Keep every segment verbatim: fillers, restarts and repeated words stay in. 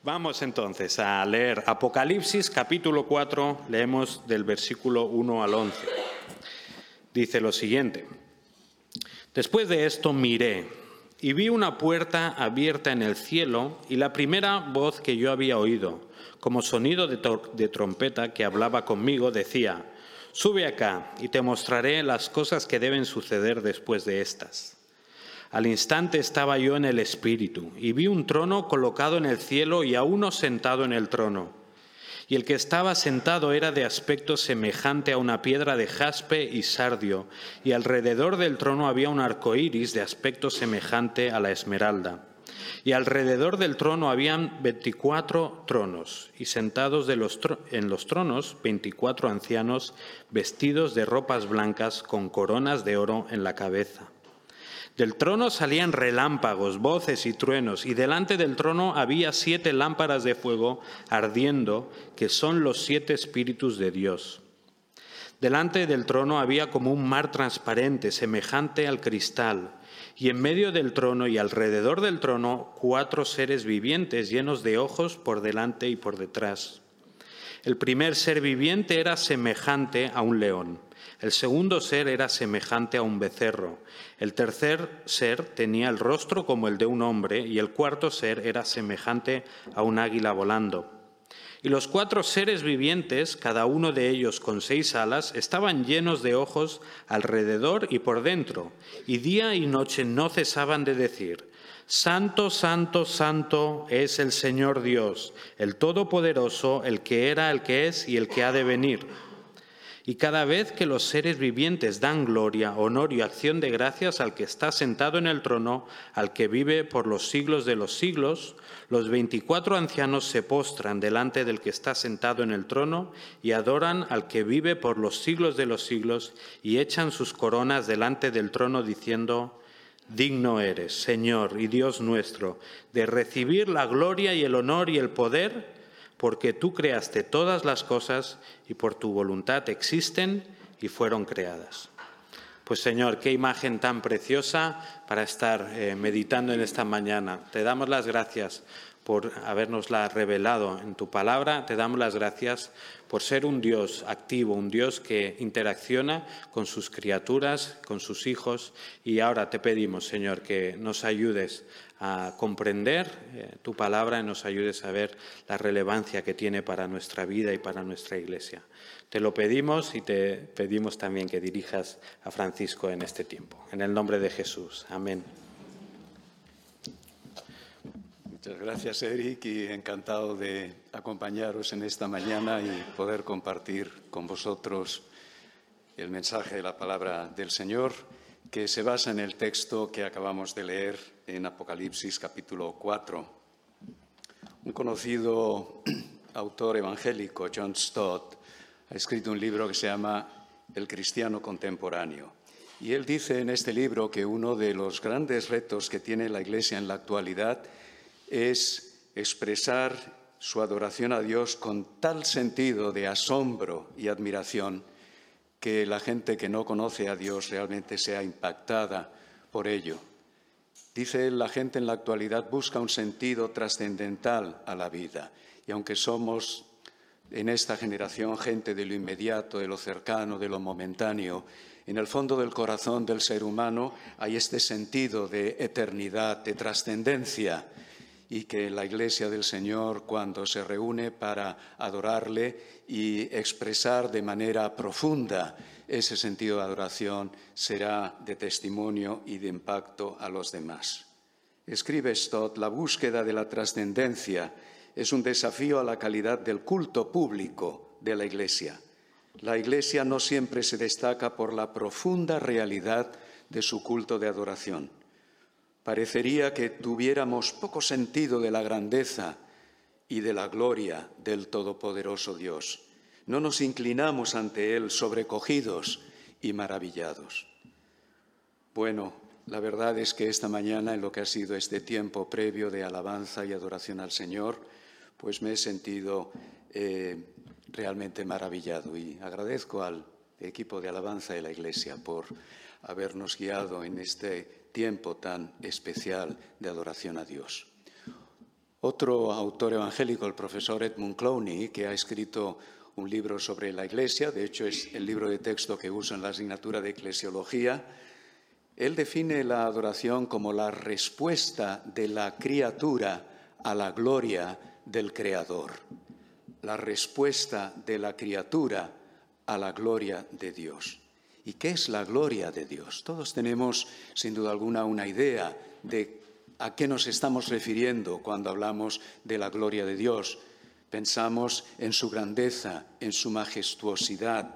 Vamos entonces a leer Apocalipsis capítulo cuatro, leemos del versículo uno al once. Dice lo siguiente: Después de esto miré y vi una puerta abierta en el cielo, y la primera voz que yo había oído, como sonido de, de trompeta que hablaba conmigo, decía: Sube acá y te mostraré las cosas que deben suceder después de estas. Al instante estaba yo en el Espíritu, y vi un trono colocado en el cielo y a uno sentado en el trono. Y el que estaba sentado era de aspecto semejante a una piedra de jaspe y sardio, y alrededor del trono había un arco iris de aspecto semejante a la esmeralda. Y alrededor del trono habían veinticuatro tronos, y sentados de los tro- en los tronos veinticuatro ancianos vestidos de ropas blancas con coronas de oro en la cabeza. Del trono salían relámpagos, voces y truenos, y delante del trono había siete lámparas de fuego ardiendo, que son los siete espíritus de Dios. Delante del trono había como un mar transparente, semejante al cristal, y en medio del trono y alrededor del trono cuatro seres vivientes llenos de ojos por delante y por detrás. El primer ser viviente era semejante a un león. El segundo ser era semejante a un becerro. El tercer ser tenía el rostro como el de un hombre, y el cuarto ser era semejante a un águila volando. Y los cuatro seres vivientes, cada uno de ellos con seis alas, estaban llenos de ojos alrededor y por dentro, y día y noche no cesaban de decir: Santo, santo, santo es el Señor Dios, el Todopoderoso, el que era, el que es y el que ha de venir. Y cada vez que los seres vivientes dan gloria, honor y acción de gracias al que está sentado en el trono, al que vive por los siglos de los siglos, los veinticuatro ancianos se postran delante del que está sentado en el trono y adoran al que vive por los siglos de los siglos, y echan sus coronas delante del trono diciendo: Digno eres, Señor y Dios nuestro, de recibir la gloria y el honor y el poder, porque tú creaste todas las cosas y por tu voluntad existen y fueron creadas. Pues Señor, qué imagen tan preciosa para estar eh, meditando en esta mañana. Te damos las gracias por habernosla revelado en tu palabra. Te damos las gracias por ser un Dios activo, un Dios que interacciona con sus criaturas, con sus hijos. Y ahora te pedimos, Señor, que nos ayudes a comprender eh, tu palabra y nos ayudes a ver la relevancia que tiene para nuestra vida y para nuestra Iglesia. Te lo pedimos y te pedimos también que dirijas a Francisco en este tiempo. En el nombre de Jesús. Amén. Muchas gracias, Eric, y encantado de acompañaros en esta mañana y poder compartir con vosotros el mensaje de la palabra del Señor, que se basa en el texto que acabamos de leer en Apocalipsis capítulo cuatro. Un conocido autor evangélico, John Stott, ha escrito un libro que se llama El cristiano contemporáneo. Y él dice en este libro que uno de los grandes retos que tiene la Iglesia en la actualidad es expresar su adoración a Dios con tal sentido de asombro y admiración que la gente que no conoce a Dios realmente sea impactada por ello. Dice él, la gente en la actualidad busca un sentido trascendental a la vida, y aunque somos en esta generación gente de lo inmediato, de lo cercano, de lo momentáneo, en el fondo del corazón del ser humano hay este sentido de eternidad, de trascendencia, y que la Iglesia del Señor, cuando se reúne para adorarle y expresar de manera profunda ese sentido de adoración, será de testimonio y de impacto a los demás. Escribe Stott, la búsqueda de la trascendencia es un desafío a la calidad del culto público de la Iglesia. La Iglesia no siempre se destaca por la profunda realidad de su culto de adoración. Parecería que tuviéramos poco sentido de la grandeza y de la gloria del Todopoderoso Dios. No nos inclinamos ante Él sobrecogidos y maravillados. Bueno, la verdad es que esta mañana, en lo que ha sido este tiempo previo de alabanza y adoración al Señor, pues me he sentido eh, realmente maravillado, y agradezco al equipo de alabanza de la Iglesia por habernos guiado en este tiempo tan especial de adoración a Dios. Otro autor evangélico, el profesor Edmund Clowney, que ha escrito un libro sobre la Iglesia, de hecho es el libro de texto que uso en la asignatura de Eclesiología, él define la adoración como la respuesta de la criatura a la gloria del Creador. La respuesta de la criatura a la gloria de Dios. ¿Y qué es la gloria de Dios? Todos tenemos, sin duda alguna, una idea de a qué nos estamos refiriendo cuando hablamos de la gloria de Dios. Pensamos en su grandeza, en su majestuosidad.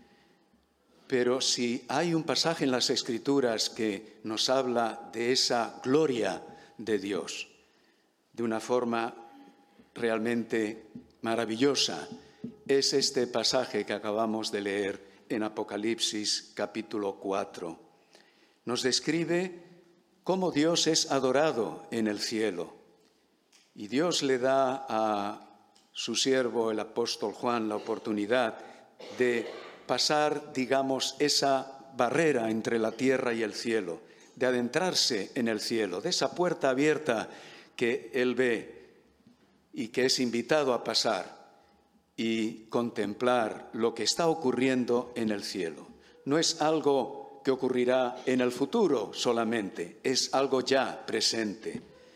Pero si hay un pasaje en las Escrituras que nos habla de esa gloria de Dios, de una forma realmente maravillosa, es este pasaje que acabamos de leer en Apocalipsis capítulo cuatro. Nos describe cómo Dios es adorado en el cielo. Y Dios le da a su siervo, el apóstol Juan, la oportunidad de pasar, digamos, esa barrera entre la tierra y el cielo, de adentrarse en el cielo, de esa puerta abierta que él ve y que es invitado a pasar y contemplar lo que está ocurriendo en el cielo. No es algo que ocurrirá en el futuro solamente, es algo ya presente.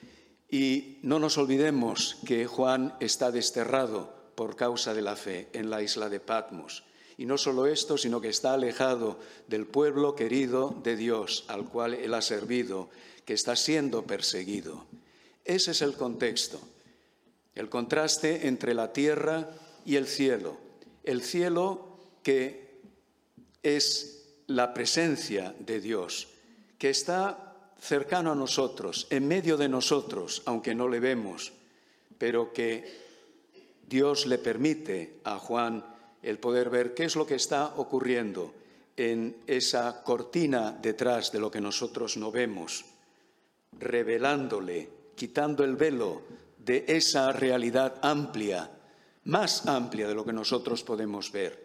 Y no nos olvidemos que Juan está desterrado por causa de la fe en la isla de Patmos. Y no solo esto, sino que está alejado del pueblo querido de Dios, al cual él ha servido, que está siendo perseguido. Ese es el contexto, el contraste entre la tierra y el cielo. El cielo que es la presencia de Dios, que está cercano a nosotros, en medio de nosotros, aunque no le vemos, pero que Dios le permite a Juan el poder ver qué es lo que está ocurriendo en esa cortina detrás de lo que nosotros no vemos, revelándole, quitando el velo de esa realidad amplia, más amplia de lo que nosotros podemos ver.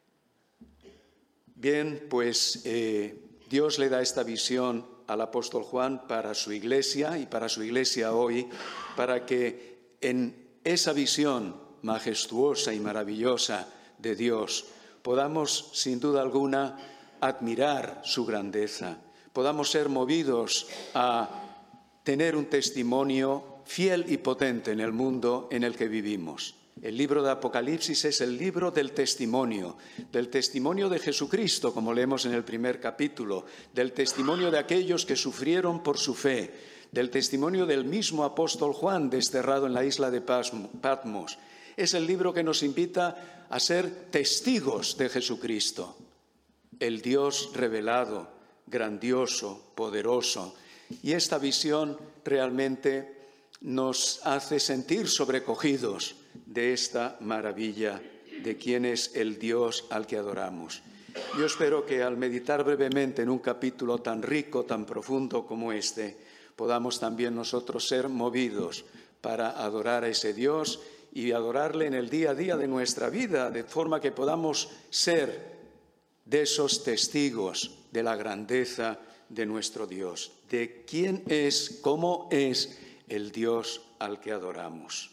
Bien, pues eh, Dios le da esta visión al apóstol Juan para su iglesia y para su iglesia hoy, para que en esa visión majestuosa y maravillosa de Dios podamos, sin duda alguna, admirar su grandeza, podamos ser movidos a tener un testimonio fiel y potente en el mundo en el que vivimos. El libro de Apocalipsis es el libro del testimonio, del testimonio de Jesucristo, como leemos en el primer capítulo, del testimonio de aquellos que sufrieron por su fe, del testimonio del mismo apóstol Juan, desterrado en la isla de Patmos. Es el libro que nos invita a ser testigos de Jesucristo, el Dios revelado, grandioso, poderoso. Y esta visión realmente nos hace sentir sobrecogidos de esta maravilla de quién es el Dios al que adoramos. Yo espero que al meditar brevemente en un capítulo tan rico, tan profundo como este, podamos también nosotros ser movidos para adorar a ese Dios y adorarle en el día a día de nuestra vida, de forma que podamos ser de esos testigos de la grandeza de nuestro Dios, de quién es, cómo es el Dios al que adoramos.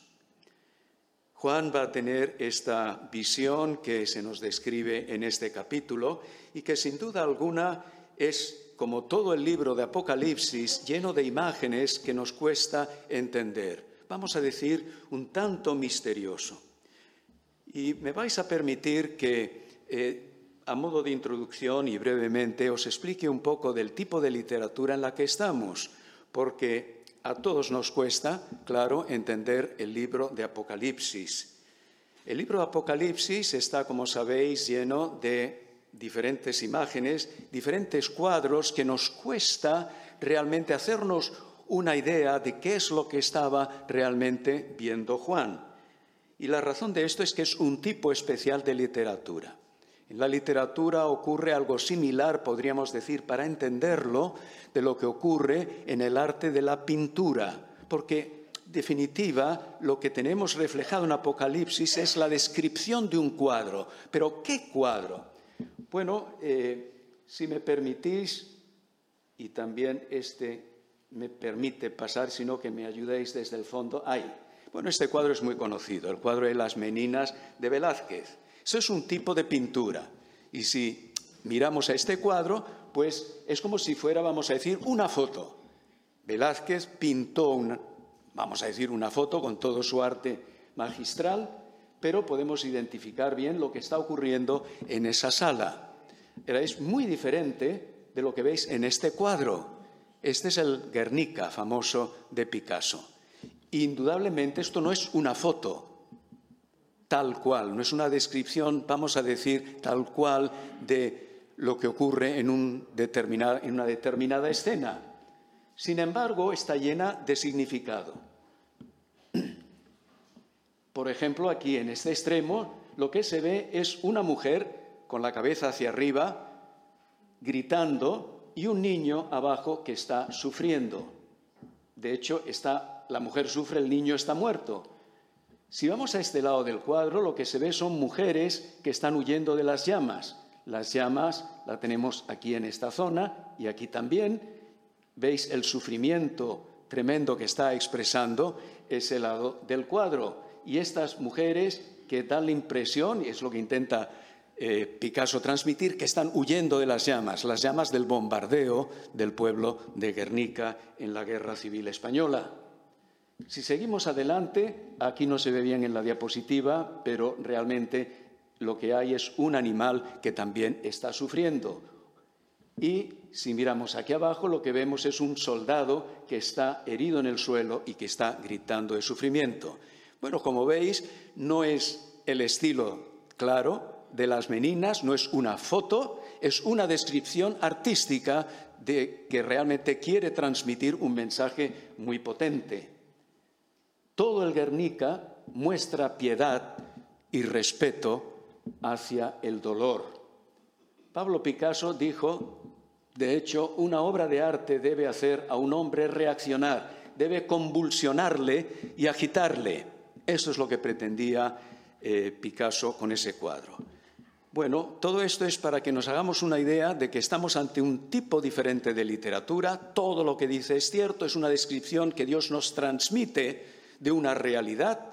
Juan va a tener esta visión que se nos describe en este capítulo y que sin duda alguna es, como todo el libro de Apocalipsis, lleno de imágenes que nos cuesta entender. Vamos a decir, un tanto misterioso. Y me vais a permitir que, eh, a modo de introducción y brevemente, os explique un poco del tipo de literatura en la que estamos, porque a todos nos cuesta, claro, entender el libro de Apocalipsis. El libro de Apocalipsis está, como sabéis, lleno de diferentes imágenes, diferentes cuadros que nos cuesta realmente hacernos una idea de qué es lo que estaba realmente viendo Juan. Y la razón de esto es que es un tipo especial de literatura. En la literatura ocurre algo similar, podríamos decir, para entenderlo, de lo que ocurre en el arte de la pintura, porque, en definitiva, lo que tenemos reflejado en Apocalipsis es la descripción de un cuadro. ¿Pero qué cuadro? Bueno, eh, si me permitís, y también este me permite pasar, sino que me ayudéis desde el fondo. Ahí. Bueno, este cuadro es muy conocido, el cuadro de Las Meninas de Velázquez. Eso es un tipo de pintura. Y si miramos a este cuadro, pues es como si fuera, vamos a decir, una foto. Velázquez pintó, una, vamos a decir, una foto con todo su arte magistral, pero podemos identificar bien lo que está ocurriendo en esa sala. Es muy diferente de lo que veis en este cuadro. Este es el Guernica famoso de Picasso. Indudablemente esto no es una foto tal cual, no es una descripción, vamos a decir, tal cual de lo que ocurre en, un determinada, en una determinada escena. Sin embargo, está llena de significado. Por ejemplo, aquí en este extremo, lo que se ve es una mujer con la cabeza hacia arriba, gritando, y un niño abajo que está sufriendo. De hecho, está, la mujer sufre, el niño está muerto. Si vamos a este lado del cuadro, lo que se ve son mujeres que están huyendo de las llamas. Las llamas la tenemos aquí en esta zona y aquí también. Veis el sufrimiento tremendo que está expresando ese lado del cuadro. Y estas mujeres que dan la impresión, y es lo que intenta eh, Picasso transmitir, que están huyendo de las llamas, las llamas del bombardeo del pueblo de Guernica en la Guerra Civil Española. Si seguimos adelante, aquí no se ve bien en la diapositiva, pero realmente lo que hay es un animal que también está sufriendo. Y si miramos aquí abajo, lo que vemos es un soldado que está herido en el suelo y que está gritando de sufrimiento. Bueno, como veis, no es el estilo claro de Las Meninas, no es una foto, es una descripción artística de que realmente quiere transmitir un mensaje muy potente. Todo el Guernica muestra piedad y respeto hacia el dolor. Pablo Picasso dijo, de hecho, una obra de arte debe hacer a un hombre reaccionar, debe convulsionarle y agitarle. Eso es lo que pretendía eh, Picasso con ese cuadro. Bueno, todo esto es para que nos hagamos una idea de que estamos ante un tipo diferente de literatura. Todo lo que dice es cierto, es una descripción que Dios nos transmite de una realidad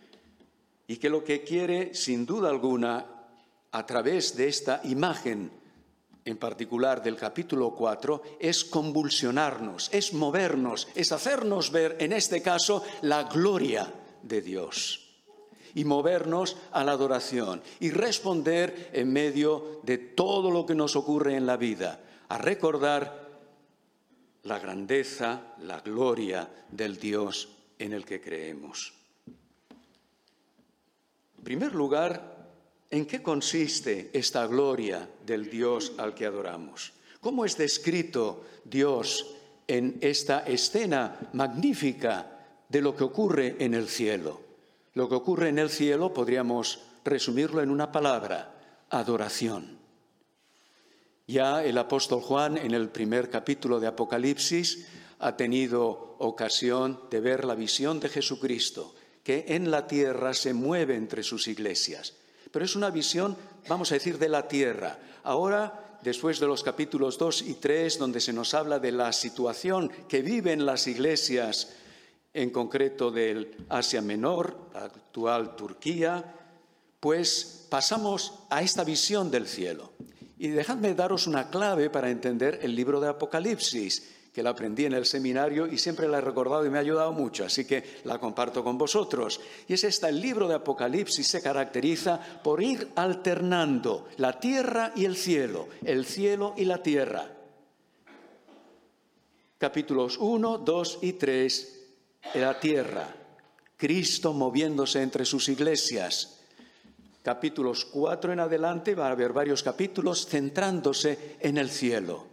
y que lo que quiere, sin duda alguna, a través de esta imagen, en particular del capítulo cuatro, es convulsionarnos, es movernos, es hacernos ver, en este caso, la gloria de Dios y movernos a la adoración y responder en medio de todo lo que nos ocurre en la vida, a recordar la grandeza, la gloria del Dios en el que creemos. En primer lugar, ¿en qué consiste esta gloria del Dios al que adoramos? ¿Cómo es descrito Dios en esta escena magnífica de lo que ocurre en el cielo? Lo que ocurre en el cielo podríamos resumirlo en una palabra: adoración. Ya el apóstol Juan, en el primer capítulo de Apocalipsis, ha tenido ocasión de ver la visión de Jesucristo, que en la tierra se mueve entre sus iglesias. Pero es una visión, vamos a decir, de la tierra. Ahora, después de los capítulos dos y tres, donde se nos habla de la situación que viven las iglesias, en concreto del Asia Menor, la actual Turquía, pues pasamos a esta visión del cielo. Y dejadme daros una clave para entender el libro de Apocalipsis, que la aprendí en el seminario y siempre la he recordado y me ha ayudado mucho, así que la comparto con vosotros. Y es esta: el libro de Apocalipsis se caracteriza por ir alternando la tierra y el cielo, el cielo y la tierra. Capítulos uno, dos y tres, la tierra, Cristo moviéndose entre sus iglesias. Capítulos cuatro en adelante va a haber varios capítulos centrándose en el cielo.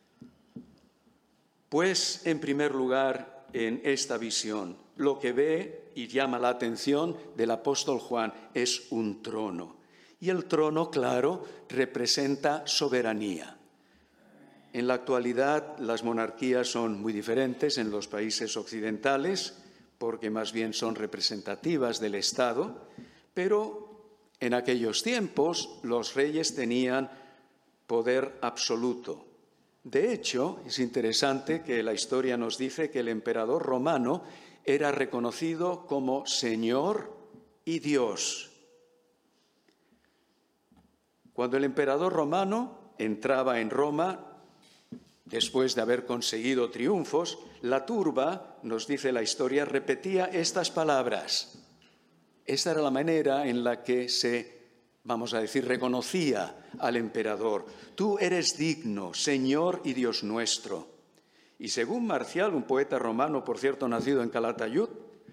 Pues, en primer lugar, en esta visión, lo que ve y llama la atención del apóstol Juan es un trono. Y el trono, claro, representa soberanía. En la actualidad, las monarquías son muy diferentes en los países occidentales, porque más bien son representativas del Estado, pero en aquellos tiempos los reyes tenían poder absoluto. De hecho, es interesante que la historia nos dice que el emperador romano era reconocido como Señor y Dios. Cuando el emperador romano entraba en Roma, después de haber conseguido triunfos, la turba, nos dice la historia, repetía estas palabras. Esta era la manera en la que se, vamos a decir, reconocía al emperador. Tú eres digno, Señor y Dios nuestro. Y según Marcial, un poeta romano, por cierto, nacido en Calatayud,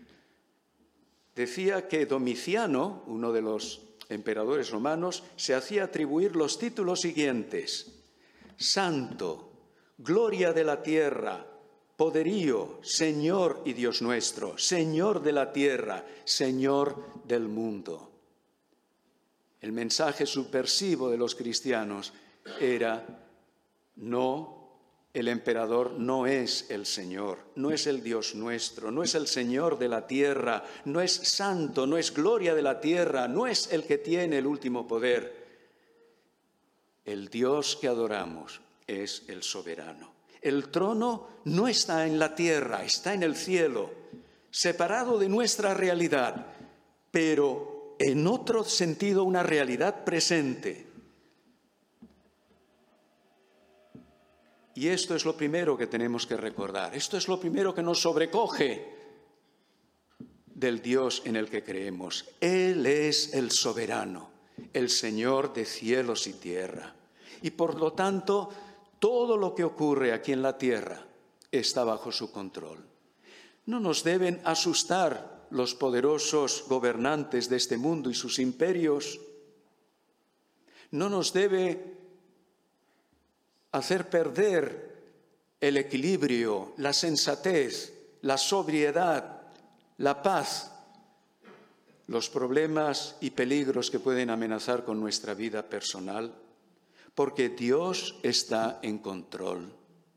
decía que Domiciano, uno de los emperadores romanos, se hacía atribuir los títulos siguientes: Santo, gloria de la tierra, poderío, Señor y Dios nuestro, Señor de la tierra, Señor del mundo. El mensaje subversivo de los cristianos era: no, el emperador no es el Señor, no es el Dios nuestro, no es el Señor de la tierra, no es santo, no es gloria de la tierra, no es el que tiene el último poder. El Dios que adoramos es el soberano. El trono no está en la tierra, está en el cielo, separado de nuestra realidad, pero en otro sentido una realidad presente. Y esto es lo primero que tenemos que recordar. Esto es lo primero que nos sobrecoge del Dios en el que creemos. Él es el soberano, el Señor de cielos y tierra. Y por lo tanto, todo lo que ocurre aquí en la tierra está bajo su control. No nos deben asustar los poderosos gobernantes de este mundo y sus imperios. No nos debe hacer perder el equilibrio, la sensatez, la sobriedad, la paz, los problemas y peligros que pueden amenazar con nuestra vida personal, porque Dios está en control.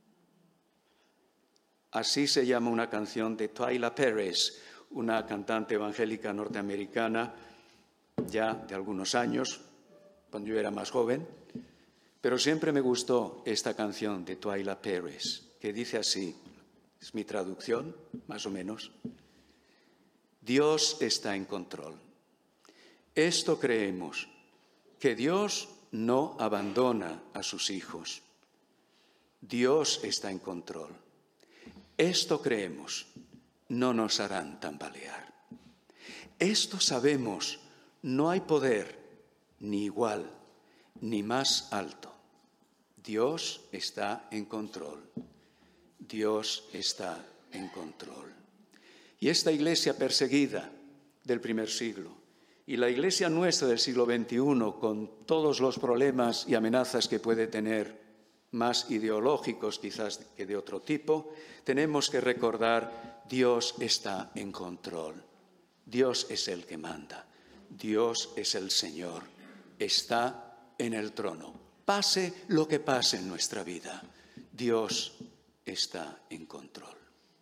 Así se llama una canción de Twila Perez, una cantante evangélica norteamericana ya de algunos años, cuando yo era más joven. Pero siempre me gustó esta canción de Twila Perez, que dice así, es mi traducción, más o menos: Dios está en control. Esto creemos, que Dios no abandona a sus hijos. Dios está en control. Esto creemos, no nos harán tambalear. Esto sabemos, no hay poder ni igual ni más alto. Dios está en control. Dios está en control. Y esta iglesia perseguida del primer siglo y la iglesia nuestra del siglo veintiuno, con todos los problemas y amenazas que puede tener, más ideológicos quizás que de otro tipo, tenemos que recordar: Dios está en control. Dios es el que manda. Dios es el Señor. Está en el trono. Pase lo que pase en nuestra vida, Dios está en control.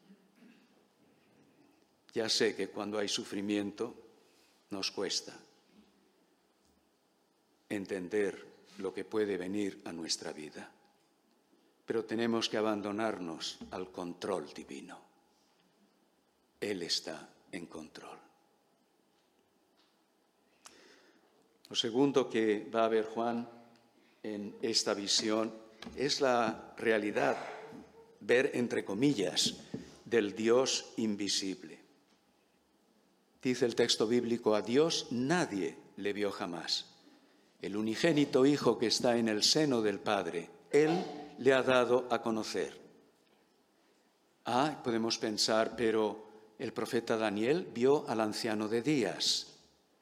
Ya sé que cuando hay sufrimiento nos cuesta entender lo que puede venir a nuestra vida, pero tenemos que abandonarnos al control divino. Él está en control. Lo segundo que va a ver Juan en esta visión es la realidad, ver entre comillas, del Dios invisible. Dice el texto bíblico: a Dios nadie le vio jamás. El unigénito Hijo que está en el seno del Padre, Él le ha dado a conocer. Ah, podemos pensar, pero el profeta Daniel vio al anciano de días.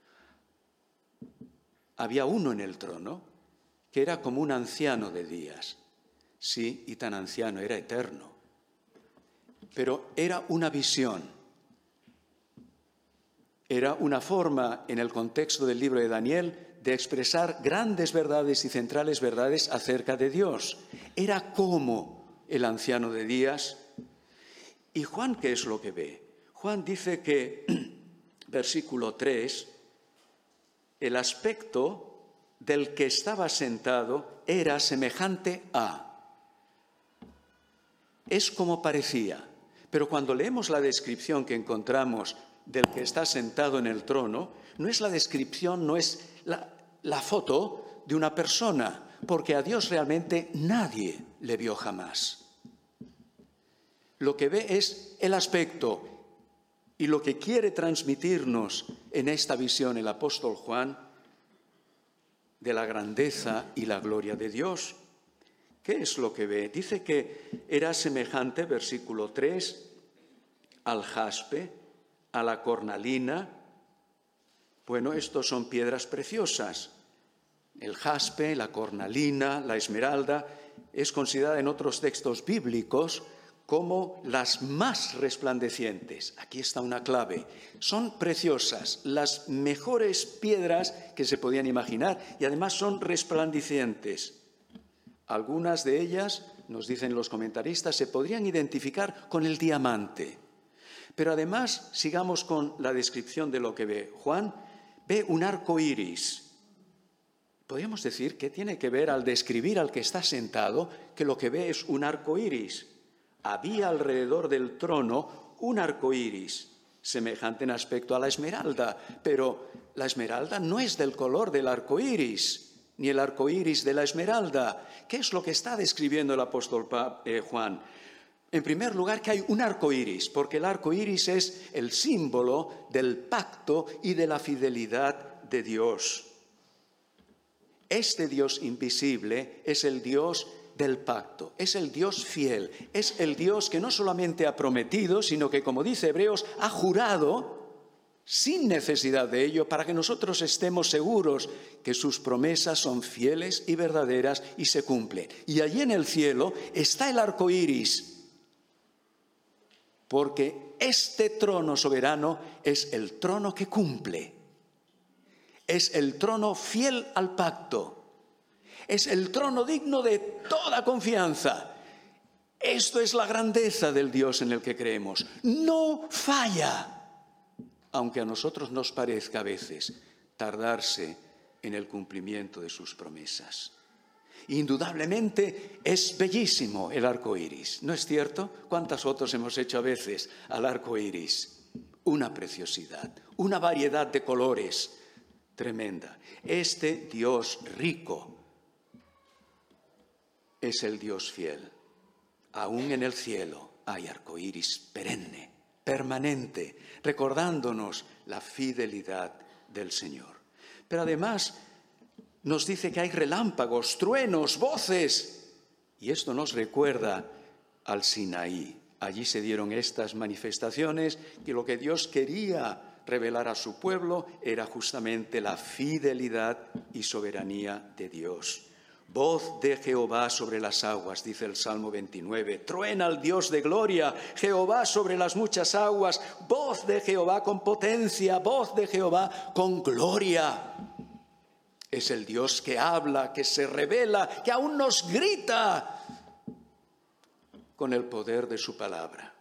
Había uno en el trono que era como un anciano de días. Sí, y tan anciano, era eterno. Pero era una visión. Era una forma, en el contexto del libro de Daniel, de expresar grandes verdades y centrales verdades acerca de Dios. Era como el anciano de días. ¿Y Juan qué es lo que ve? Juan dice que, versículo tres, el aspecto del que estaba sentado era semejante a. es como parecía. Pero cuando leemos la descripción que encontramos del que está sentado en el trono, no es la descripción, no es la, la foto de una persona, porque a Dios realmente nadie le vio jamás. Lo que ve es el aspecto, y lo que quiere transmitirnos en esta visión el apóstol Juan de la grandeza y la gloria de Dios. ¿Qué es lo que ve? Dice que era semejante, versículo tres, al jaspe, a la cornalina. Bueno, estos son piedras preciosas. El jaspe, la cornalina, la esmeralda, es considerada en otros textos bíblicos como las más resplandecientes. Aquí está una clave. Son preciosas, las mejores piedras que se podían imaginar, y además son resplandecientes. Algunas de ellas, nos dicen los comentaristas, se podrían identificar con el diamante. Pero además, sigamos con la descripción de lo que ve. Juan ve un arco iris. Podríamos decir que tiene que ver al describir al que está sentado, que lo que ve es un arco iris. Había alrededor del trono un arco iris, semejante en aspecto a la esmeralda, pero la esmeralda no es del color del arco iris, ni el arco iris de la esmeralda. ¿Qué es lo que está describiendo el apóstol Juan? En primer lugar, que hay un arco iris, porque el arco iris es el símbolo del pacto y de la fidelidad de Dios. Este Dios invisible es el Dios del pacto, es el Dios fiel, es el Dios que no solamente ha prometido, sino que, como dice Hebreos, ha jurado sin necesidad de ello, para que nosotros estemos seguros que sus promesas son fieles y verdaderas y se cumplen. Y allí en el cielo está el arco iris, porque este trono soberano es el trono que cumple, es el trono fiel al pacto. Es el trono digno de toda confianza. Esto es la grandeza del Dios en el que creemos. No falla, aunque a nosotros nos parezca a veces tardarse en el cumplimiento de sus promesas. Indudablemente es bellísimo el arco iris, ¿no es cierto? ¿Cuántas fotos hemos hecho a veces al arco iris? Una preciosidad, una variedad de colores tremenda. Este Dios rico es el Dios fiel. Aún en el cielo hay arco iris perenne, permanente, recordándonos la fidelidad del Señor. Pero además nos dice que hay relámpagos, truenos, voces, y esto nos recuerda al Sinaí. Allí se dieron estas manifestaciones, que lo que Dios quería revelar a su pueblo era justamente la fidelidad y soberanía de Dios. Voz de Jehová sobre las aguas, dice el Salmo veintinueve. Truena el Dios de gloria, Jehová sobre las muchas aguas. Voz de Jehová con potencia, voz de Jehová con gloria. Es el Dios que habla, que se revela, que aún nos grita con el poder de su palabra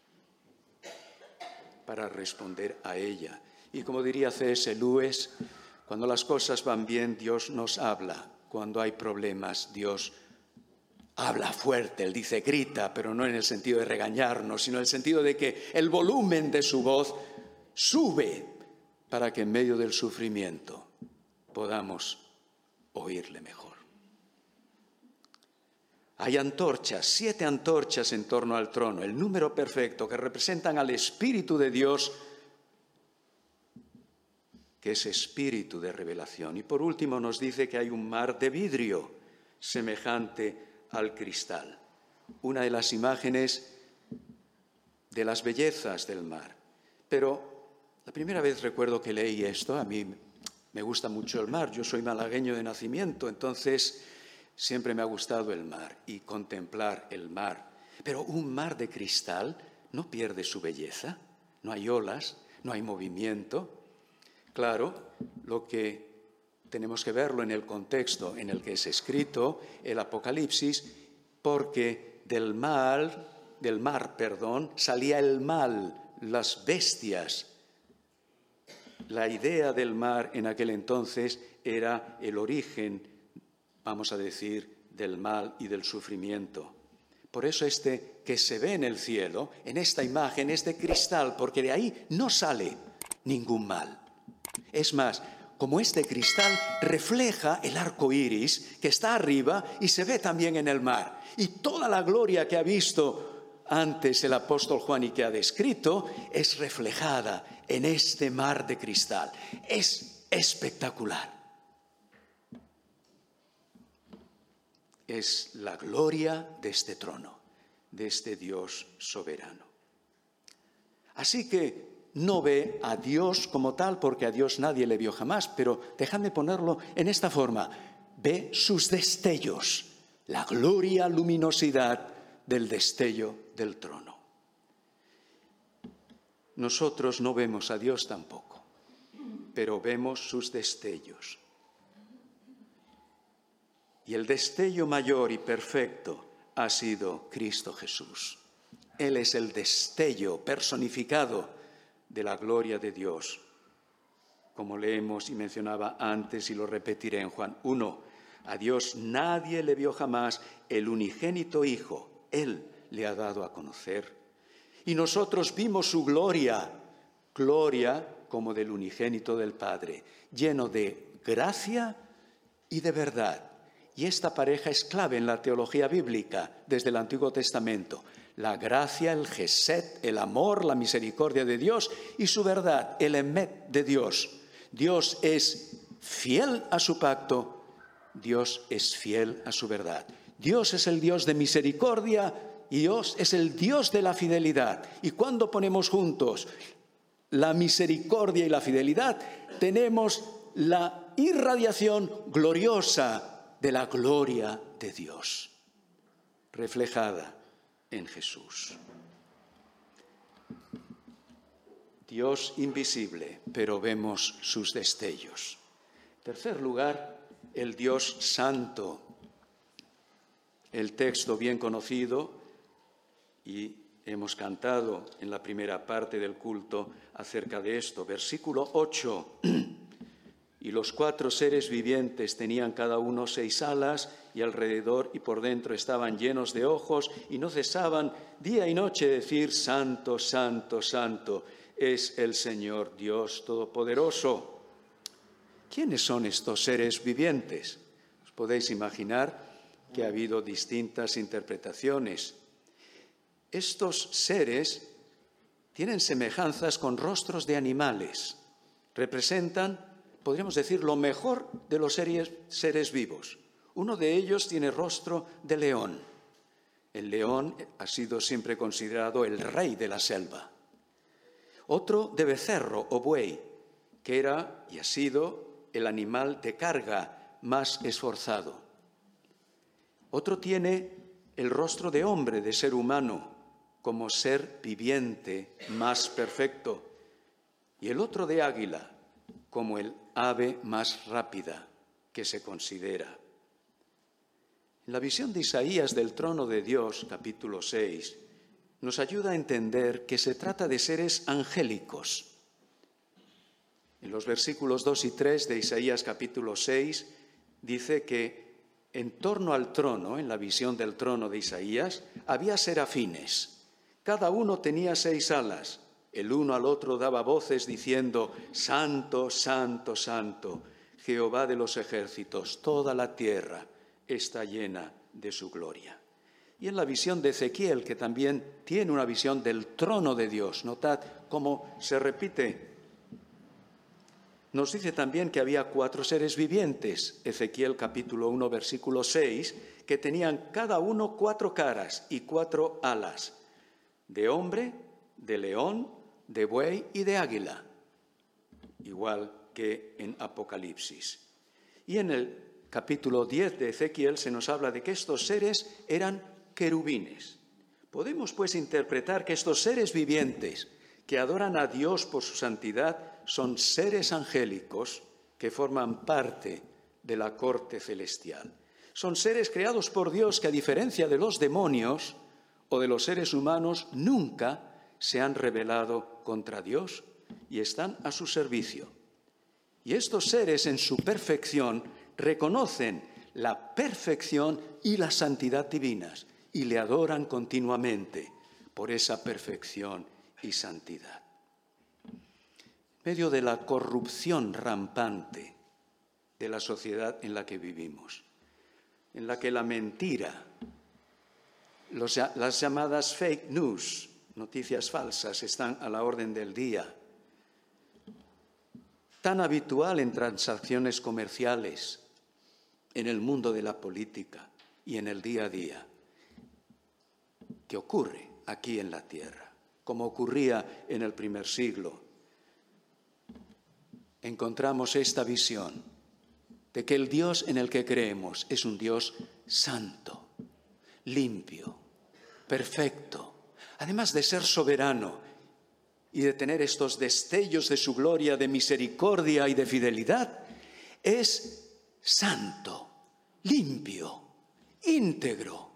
para responder a ella. Y como diría C S Lewis, cuando las cosas van bien, Dios nos habla. Cuando hay problemas, Dios habla fuerte. Él dice grita, pero no en el sentido de regañarnos, sino en el sentido de que el volumen de su voz sube para que en medio del sufrimiento podamos oírle mejor. Hay antorchas, siete antorchas en torno al trono, el número perfecto, que representan al Espíritu de Dios, que es espíritu de revelación. Y por último nos dice que hay un mar de vidrio semejante al cristal. Una de las imágenes de las bellezas del mar. Pero la primera vez recuerdo que leí esto, a mí me gusta mucho el mar, yo soy malagueño de nacimiento, entonces siempre me ha gustado el mar y contemplar el mar. Pero un mar de cristal no pierde su belleza, no hay olas, no hay movimiento. Claro, lo que tenemos que verlo en el contexto en el que es escrito el Apocalipsis, porque del mar, del mar, perdón, salía el mal, las bestias. La idea del mar en aquel entonces era el origen, vamos a decir, del mal y del sufrimiento. Por eso este que se ve en el cielo, en esta imagen, es de cristal, porque de ahí no sale ningún mal. Es más, como este cristal refleja el arco iris que está arriba y se ve también en el mar. Y toda la gloria que ha visto antes el apóstol Juan y que ha descrito es reflejada en este mar de cristal. Es espectacular. Es la gloria de este trono, de este Dios soberano. Así que no ve a Dios como tal, porque a Dios nadie le vio jamás, pero dejadme ponerlo en esta forma. Ve sus destellos, la gloria, luminosidad del destello del trono. Nosotros no vemos a Dios tampoco, pero vemos sus destellos. Y el destello mayor y perfecto ha sido Cristo Jesús. Él es el destello personificado de la gloria de Dios. Como leemos y mencionaba antes y lo repetiré en Juan uno, a Dios nadie le vio jamás, el unigénito Hijo, Él le ha dado a conocer. Y nosotros vimos su gloria, gloria como del unigénito del Padre, lleno de gracia y de verdad. Y esta pareja es clave en la teología bíblica desde el Antiguo Testamento. La gracia, el gesed, el amor, la misericordia de Dios y su verdad, el emet de Dios. Dios es fiel a su pacto, Dios es fiel a su verdad. Dios es el Dios de misericordia y Dios es el Dios de la fidelidad. Y cuando ponemos juntos la misericordia y la fidelidad, tenemos la irradiación gloriosa de la gloria de Dios, reflejada en Jesús. Dios invisible, pero vemos sus destellos. En tercer lugar, el Dios santo. El texto bien conocido, y hemos cantado en la primera parte del culto acerca de esto. Versículo ocho. Y los cuatro seres vivientes tenían cada uno seis alas, y alrededor y por dentro estaban llenos de ojos, y no cesaban día y noche decir: Santo, Santo, Santo es el Señor Dios Todopoderoso. ¿Quiénes son estos seres vivientes? Os podéis imaginar que ha habido distintas interpretaciones. Estos seres tienen semejanzas con rostros de animales. Representan, podríamos decir, lo mejor de los seres, seres vivos. Uno de ellos tiene rostro de león. El león ha sido siempre considerado el rey de la selva. Otro de becerro o buey, que era y ha sido el animal de carga más esforzado. Otro tiene el rostro de hombre, de ser humano, como ser viviente más perfecto. Y el otro de águila, como el ave más rápida que se considera. En la visión de Isaías del trono de Dios, capítulo seis, nos ayuda a entender que se trata de seres angélicos. En los versículos dos y tres de Isaías capítulo seis dice que en torno al trono, en la visión del trono de Isaías, había serafines. Cada uno tenía seis alas. El uno al otro daba voces diciendo: Santo, Santo, Santo, Jehová de los ejércitos, toda la tierra está llena de su gloria. Y en la visión de Ezequiel, que también tiene una visión del trono de Dios, notad cómo se repite. Nos dice también que había cuatro seres vivientes, Ezequiel capítulo uno, versículo seis, que tenían cada uno cuatro caras y cuatro alas, de hombre, de león, de buey y de águila, igual que en Apocalipsis. Y en el capítulo diez de Ezequiel se nos habla de que estos seres eran querubines. Podemos pues interpretar que estos seres vivientes que adoran a Dios por su santidad son seres angélicos que forman parte de la corte celestial. Son seres creados por Dios que, a diferencia de los demonios o de los seres humanos, nunca se han rebelado contra Dios y están a su servicio. Y estos seres, en su perfección, reconocen la perfección y la santidad divinas y le adoran continuamente por esa perfección y santidad. En medio de la corrupción rampante de la sociedad en la que vivimos, en la que la mentira, los, las llamadas fake news, noticias falsas, están a la orden del día, tan habitual en transacciones comerciales, en el mundo de la política y en el día a día, que ocurre aquí en la tierra, como ocurría en el primer siglo. Encontramos esta visión de que el Dios en el que creemos es un Dios santo, limpio, perfecto, además de ser soberano y de tener estos destellos de su gloria, de misericordia y de fidelidad, es santo, limpio, íntegro.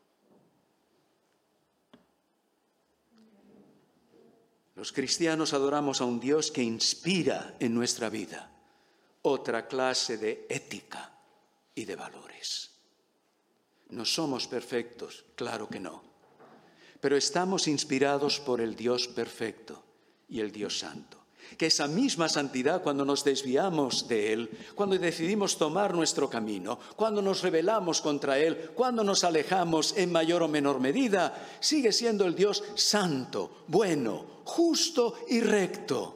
Los cristianos adoramos a un Dios que inspira en nuestra vida otra clase de ética y de valores. ¿No somos perfectos? Claro que no. Pero estamos inspirados por el Dios perfecto y el Dios santo. Que esa misma santidad, cuando nos desviamos de Él, cuando decidimos tomar nuestro camino, cuando nos rebelamos contra Él, cuando nos alejamos en mayor o menor medida, sigue siendo el Dios santo, bueno, justo y recto.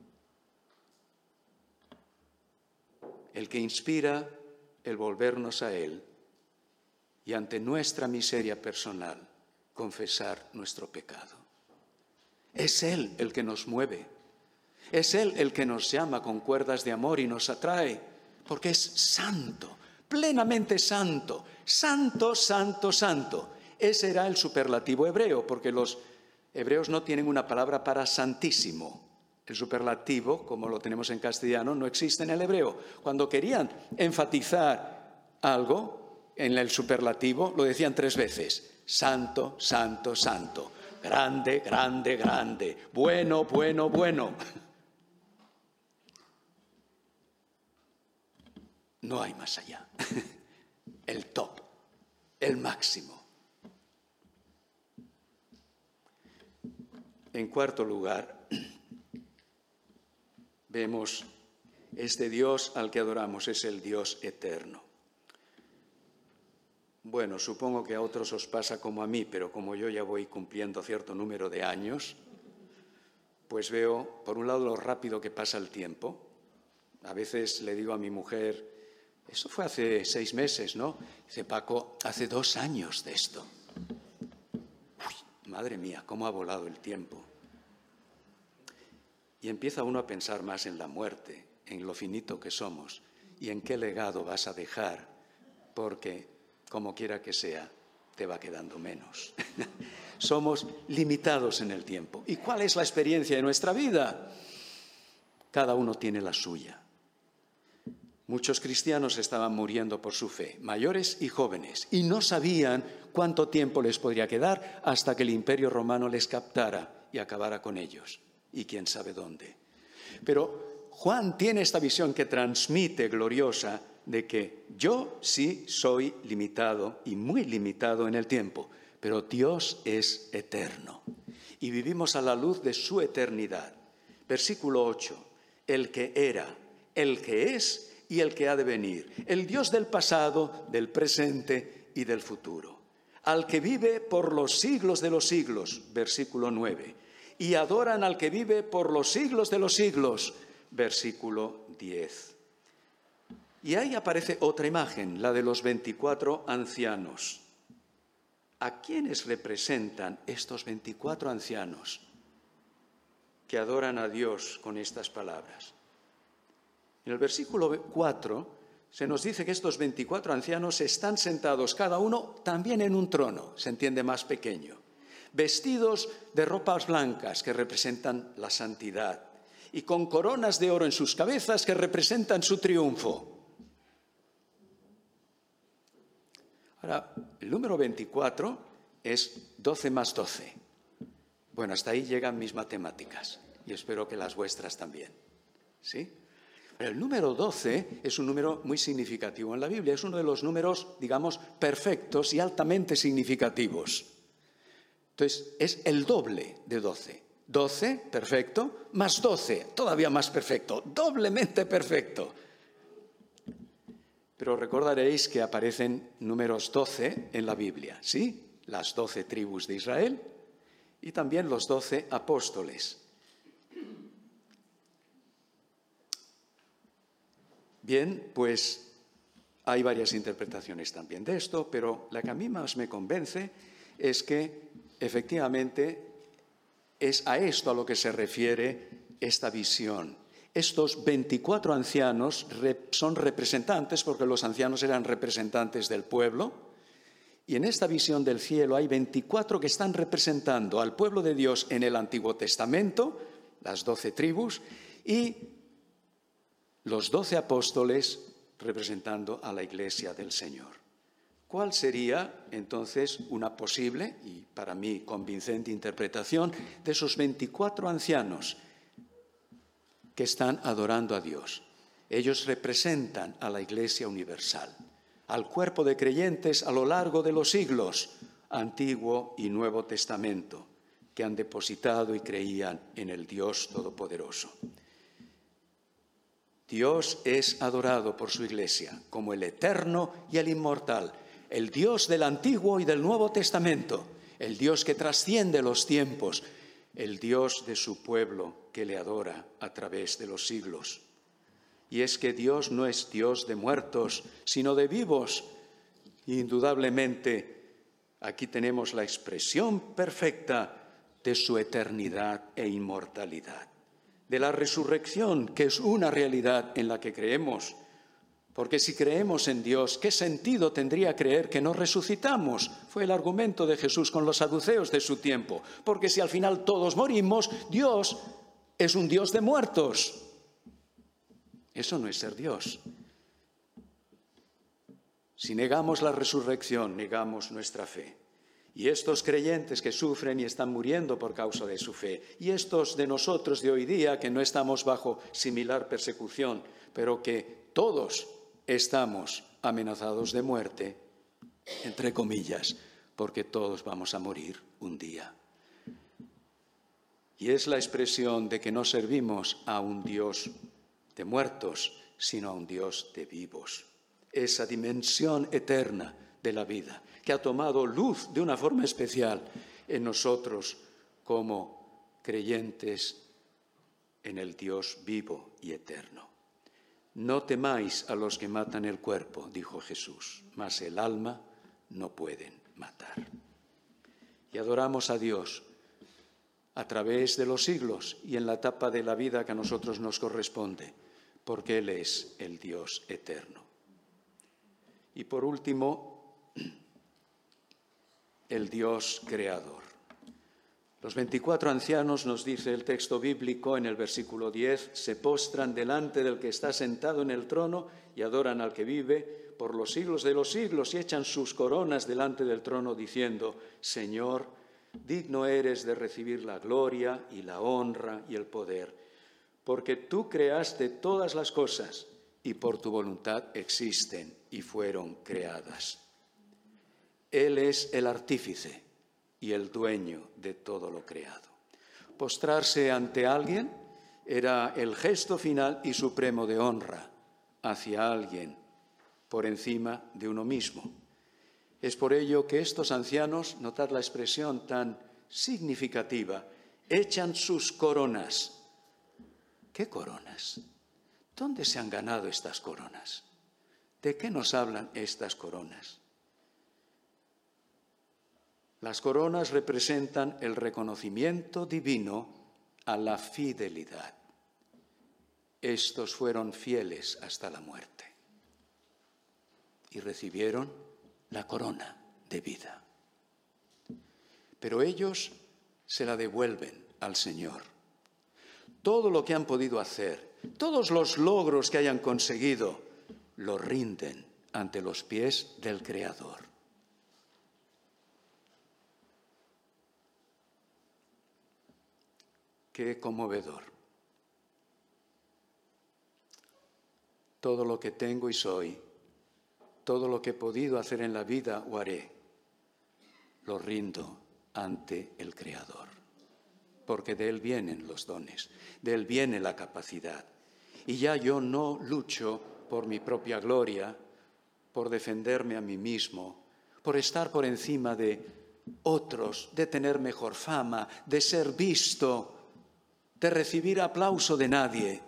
El que inspira el volvernos a Él y ante nuestra miseria personal confesar nuestro pecado. Es Él el que nos mueve. Es Él el que nos llama con cuerdas de amor y nos atrae, porque es santo, plenamente santo, santo, santo, santo. Ese era el superlativo hebreo, porque los hebreos no tienen una palabra para santísimo. El superlativo, como lo tenemos en castellano, no existe en el hebreo. Cuando querían enfatizar algo en el superlativo, lo decían tres veces: santo, santo, santo, grande, grande, grande, bueno, bueno, bueno. No hay más allá. El top, el máximo. En cuarto lugar, vemos este Dios al que adoramos, es el Dios eterno. Bueno, supongo que a otros os pasa como a mí, pero como yo ya voy cumpliendo cierto número de años, pues veo, por un lado, lo rápido que pasa el tiempo. A veces le digo a mi mujer: eso fue hace seis meses, ¿no? Dice: Paco, hace dos años de esto. Uy, madre mía, cómo ha volado el tiempo. Y empieza uno a pensar más en la muerte, en lo finito que somos y en qué legado vas a dejar, porque, como quiera que sea, te va quedando menos. Somos limitados en el tiempo. ¿Y cuál es la experiencia de nuestra vida? Cada uno tiene la suya. Muchos cristianos estaban muriendo por su fe, mayores y jóvenes, y no sabían cuánto tiempo les podría quedar hasta que el Imperio Romano les captara y acabara con ellos. Y quién sabe dónde. Pero Juan tiene esta visión que transmite gloriosa de que yo sí soy limitado y muy limitado en el tiempo, pero Dios es eterno y vivimos a la luz de su eternidad. Versículo ocho, el que era, el que es y el que ha de venir, el Dios del pasado, del presente y del futuro, al que vive por los siglos de los siglos, versículo nueve, y adoran al que vive por los siglos de los siglos, versículo diez. Y ahí aparece otra imagen, la de los veinticuatro ancianos. ¿A quiénes representan estos veinticuatro ancianos que adoran a Dios con estas palabras? En el versículo cuatro se nos dice que estos veinticuatro ancianos están sentados cada uno también en un trono, se entiende más pequeño, vestidos de ropas blancas que representan la santidad y con coronas de oro en sus cabezas que representan su triunfo. Ahora, el número veinticuatro es doce más doce. Bueno, hasta ahí llegan mis matemáticas y espero que las vuestras también. ¿Sí? El número doce es un número muy significativo en la Biblia, es uno de los números, digamos, perfectos y altamente significativos. Entonces, es el doble de doce. doce, perfecto, más doce, todavía más perfecto, doblemente perfecto. Pero recordaréis que aparecen números doce en la Biblia, ¿sí? Las doce tribus de Israel y también los doce apóstoles. Bien, pues hay varias interpretaciones también de esto, pero la que a mí más me convence es que efectivamente es a esto a lo que se refiere esta visión. Estos veinticuatro ancianos son representantes, porque los ancianos eran representantes del pueblo, y en esta visión del cielo hay veinticuatro que están representando al pueblo de Dios en el Antiguo Testamento, las doce tribus, y los doce apóstoles representando a la Iglesia del Señor. ¿Cuál sería entonces una posible y para mí convincente interpretación de esos veinticuatro ancianos que están adorando a Dios? Ellos representan a la Iglesia universal, al cuerpo de creyentes a lo largo de los siglos, Antiguo y Nuevo Testamento, que han depositado y creían en el Dios Todopoderoso. Dios es adorado por su Iglesia como el eterno y el inmortal, el Dios del Antiguo y del Nuevo Testamento, el Dios que trasciende los tiempos, el Dios de su pueblo que le adora a través de los siglos. Y es que Dios no es Dios de muertos, sino de vivos. Indudablemente, aquí tenemos la expresión perfecta de su eternidad e inmortalidad, de la resurrección, que es una realidad en la que creemos. Porque si creemos en Dios, ¿qué sentido tendría creer que no resucitamos? Fue el argumento de Jesús con los saduceos de su tiempo. Porque si al final todos morimos, Dios es un Dios de muertos. Eso no es ser Dios. Si negamos la resurrección, negamos nuestra fe. Y estos creyentes que sufren y están muriendo por causa de su fe, y estos de nosotros de hoy día que no estamos bajo similar persecución, pero que todos estamos amenazados de muerte, entre comillas, porque todos vamos a morir un día. Y es la expresión de que no servimos a un Dios de muertos, sino a un Dios de vivos. Esa dimensión eterna de la vida, que ha tomado luz de una forma especial en nosotros como creyentes en el Dios vivo y eterno. No temáis a los que matan el cuerpo, dijo Jesús, mas el alma no pueden matar. Y adoramos a Dios a través de los siglos y en la etapa de la vida que a nosotros nos corresponde, porque Él es el Dios eterno. Y por último, el Dios creador. Los veinticuatro ancianos, nos dice el texto bíblico en el versículo diez, se postran delante del que está sentado en el trono y adoran al que vive por los siglos de los siglos y echan sus coronas delante del trono diciendo: Señor, digno eres de recibir la gloria y la honra y el poder, porque tú creaste todas las cosas y por tu voluntad existen y fueron creadas. Él es el artífice y el dueño de todo lo creado. Postrarse ante alguien era el gesto final y supremo de honra hacia alguien por encima de uno mismo. Es por ello que estos ancianos, notad la expresión tan significativa, echan sus coronas. ¿Qué coronas? ¿Dónde se han ganado estas coronas? ¿De qué nos hablan estas coronas? Las coronas representan el reconocimiento divino a la fidelidad. Estos fueron fieles hasta la muerte y recibieron la corona de vida. Pero ellos se la devuelven al Señor. Todo lo que han podido hacer, todos los logros que hayan conseguido, lo rinden ante los pies del Creador. Qué conmovedor. todo lo que tengo y soy, todo lo que he podido hacer en la vida o haré, lo rindo ante el Creador, porque de Él vienen los dones, de Él viene la capacidad. Y ya yo no lucho por mi propia gloria, por defenderme a mí mismo, por estar por encima de otros, de tener mejor fama, de ser visto, de recibir aplauso de nadie.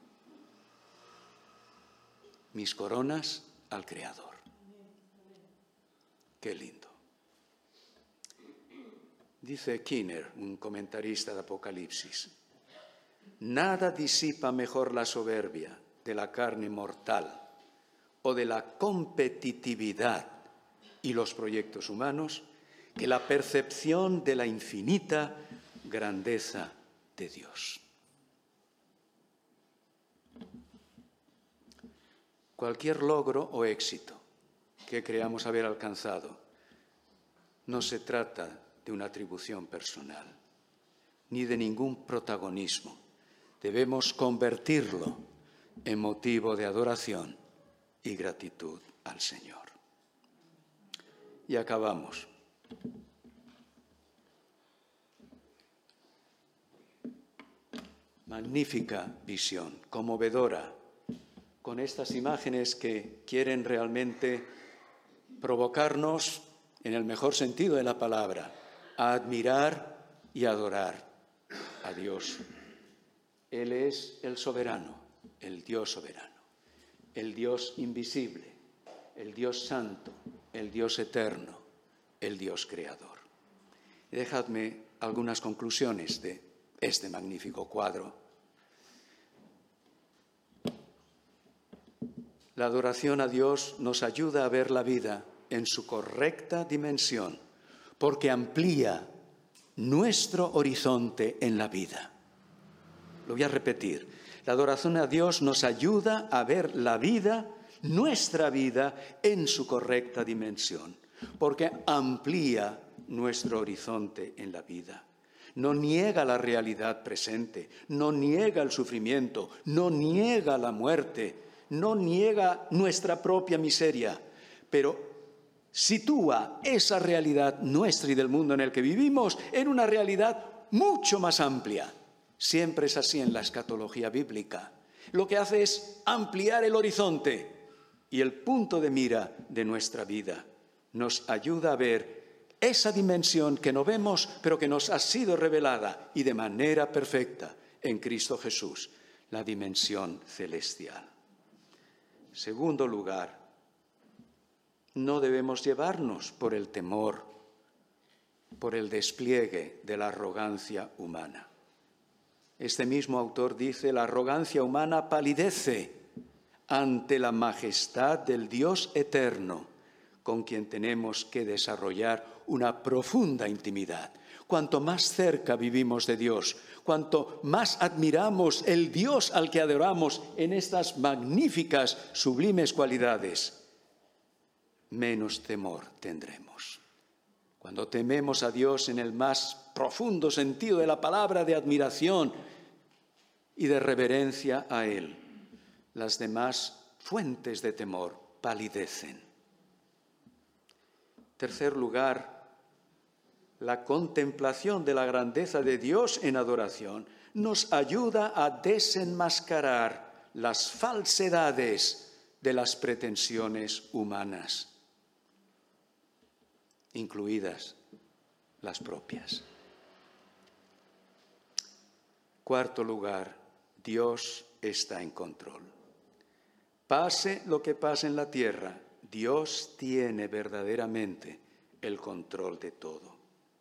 Mis coronas al Creador. Qué lindo. Dice Kinner, un comentarista de Apocalipsis, nada disipa mejor la soberbia de la carne mortal o de la competitividad y los proyectos humanos que la percepción de la infinita grandeza de Dios. Cualquier logro o éxito que creamos haber alcanzado no se trata de una atribución personal, ni de ningún protagonismo. Debemos convertirlo en motivo de adoración y gratitud al Señor. Y acabamos. Magnífica visión, conmovedora, con estas imágenes que quieren realmente provocarnos, en el mejor sentido de la palabra, a admirar y adorar a Dios. Él es el soberano, el Dios soberano, el Dios invisible, el Dios santo, el Dios eterno, el Dios creador. Y dejadme algunas conclusiones de este magnífico cuadro. La adoración a Dios nos ayuda a ver la vida en su correcta dimensión, porque amplía nuestro horizonte en la vida. Lo voy a repetir. La adoración a Dios nos ayuda a ver la vida, nuestra vida, en su correcta dimensión, porque amplía nuestro horizonte en la vida. No niega la realidad presente, no niega el sufrimiento, no niega la muerte, no niega nuestra propia miseria, pero sitúa esa realidad nuestra y del mundo en el que vivimos en una realidad mucho más amplia. Siempre es así en la escatología bíblica. Lo que hace es ampliar el horizonte y el punto de mira de nuestra vida. Nos ayuda a ver esa dimensión que no vemos, pero que nos ha sido revelada y de manera perfecta en Cristo Jesús, la dimensión celestial. Segundo lugar, no debemos llevarnos por el temor, por el despliegue de la arrogancia humana. Este mismo autor dice, la arrogancia humana palidece ante la majestad del Dios eterno, con quien tenemos que desarrollar una profunda intimidad. Cuanto más cerca vivimos de Dios, cuanto más admiramos el Dios al que adoramos en estas magníficas, sublimes cualidades, menos temor tendremos. Cuando tememos a Dios en el más profundo sentido de la palabra, de admiración y de reverencia a Él, las demás fuentes de temor palidecen. Tercer lugar, la contemplación de la grandeza de Dios en adoración nos ayuda a desenmascarar las falsedades de las pretensiones humanas, incluidas las propias. Cuarto lugar, Dios está en control. Pase lo que pase en la tierra, Dios tiene verdaderamente el control de todo.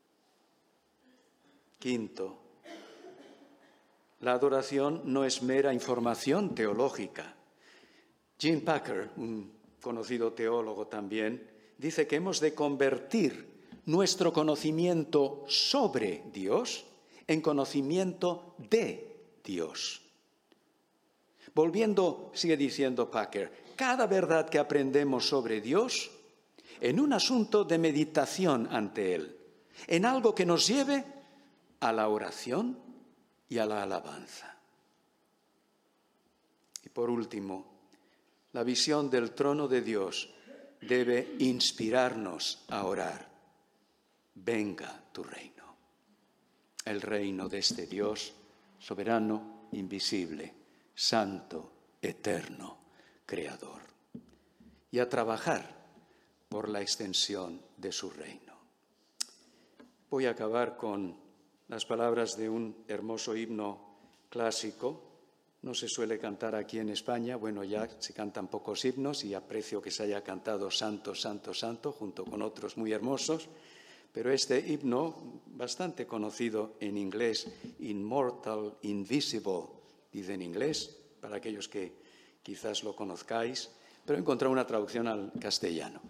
Quinto, la adoración no es mera información teológica. Jim Packer, un conocido teólogo también, dice que hemos de convertir nuestro conocimiento sobre Dios en conocimiento de Dios. Volviendo, sigue diciendo Packer, cada verdad que aprendemos sobre Dios en un asunto de meditación ante Él, en algo que nos lleve a la oración y a la alabanza. Y por último, La visión del trono de Dios debe inspirarnos a orar. Venga tu reino. El reino de este Dios soberano, invisible, santo, eterno, creador. Y a trabajar por la extensión de su reino. Voy a acabar con las palabras de un hermoso himno clásico. No se suele cantar aquí en España, bueno, ya se cantan pocos himnos y aprecio que se haya cantado Santo, Santo, Santo, junto con otros muy hermosos, pero este himno, bastante conocido en inglés, Immortal, Invisible, dice en inglés, para aquellos que quizás lo conozcáis, pero he encontrado una traducción al castellano.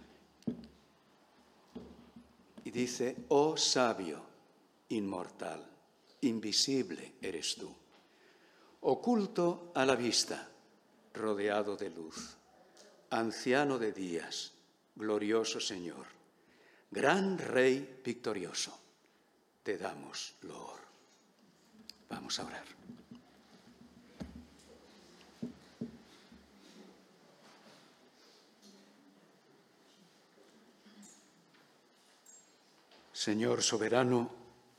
Y dice, oh sabio, inmortal, invisible eres tú, oculto a la vista, rodeado de luz, anciano de días, glorioso Señor, gran Rey victorioso, te damos loor. Vamos a orar. Señor soberano,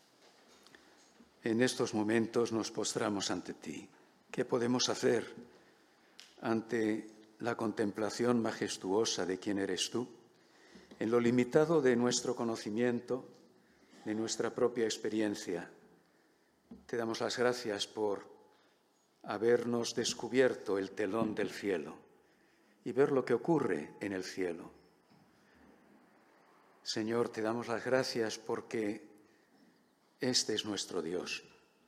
en estos momentos nos postramos ante ti. ¿Qué podemos hacer ante la contemplación majestuosa de quién eres tú? En lo limitado de nuestro conocimiento, de nuestra propia experiencia, te damos las gracias por habernos descubierto el telón del cielo y ver lo que ocurre en el cielo. Señor, te damos las gracias porque este es nuestro Dios,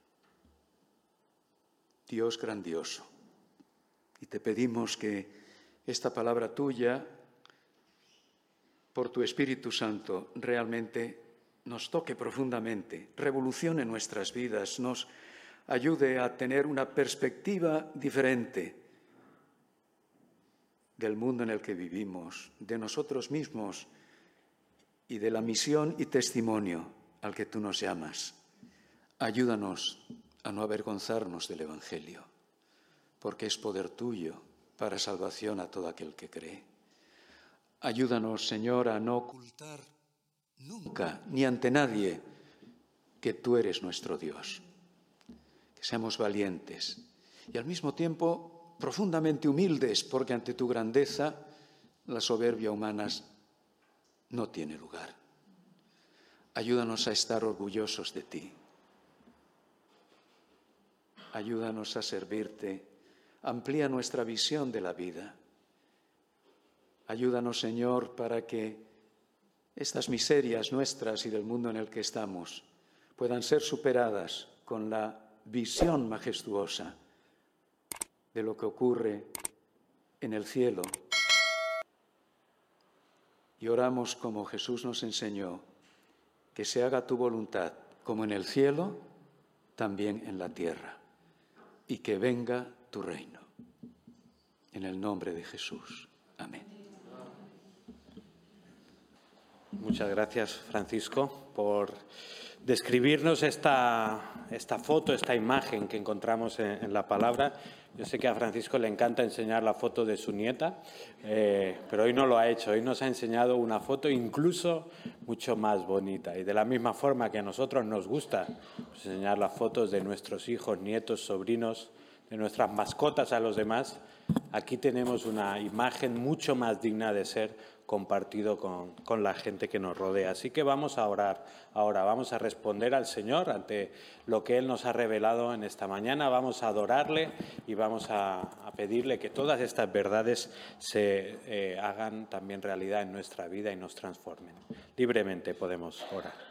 Dios grandioso. Y te pedimos que esta palabra tuya, por tu Espíritu Santo, realmente nos toque profundamente, revolucione nuestras vidas, nos ayude a tener una perspectiva diferente del mundo en el que vivimos, de nosotros mismos, y de la misión y testimonio al que tú nos llamas. Ayúdanos a no avergonzarnos del Evangelio, porque es poder tuyo para salvación a todo aquel que cree. Ayúdanos, Señor, a no ocultar nunca, ni ante nadie, que tú eres nuestro Dios. Que seamos valientes y al mismo tiempo profundamente humildes, porque ante tu grandeza la soberbia humana no tiene lugar. Ayúdanos a estar orgullosos de ti. Ayúdanos a servirte. Amplía nuestra visión de la vida. Ayúdanos, Señor, para que estas miserias nuestras y del mundo en el que estamos puedan ser superadas con la visión majestuosa de lo que ocurre en el cielo. Y oramos como Jesús nos enseñó, que se haga tu voluntad, como en el cielo, también en la tierra, y que venga tu reino. En el nombre de Jesús. Amén. Muchas gracias, Francisco, por describirnos esta, esta foto, esta imagen que encontramos en, en la palabra. Yo sé que a Francisco le encanta enseñar la foto de su nieta, eh, pero hoy no lo ha hecho. Hoy nos ha enseñado una foto incluso mucho más bonita. Y de la misma forma que a nosotros nos gusta pues, enseñar las fotos de nuestros hijos, nietos, sobrinos, de nuestras mascotas a los demás, aquí tenemos una imagen mucho más digna de ser compartido con, con la gente que nos rodea. Así que vamos a orar ahora, vamos a responder al Señor ante lo que Él nos ha revelado en esta mañana, vamos a adorarle y vamos a, a pedirle que todas estas verdades se eh, hagan también realidad en nuestra vida y nos transformen. Libremente podemos orar.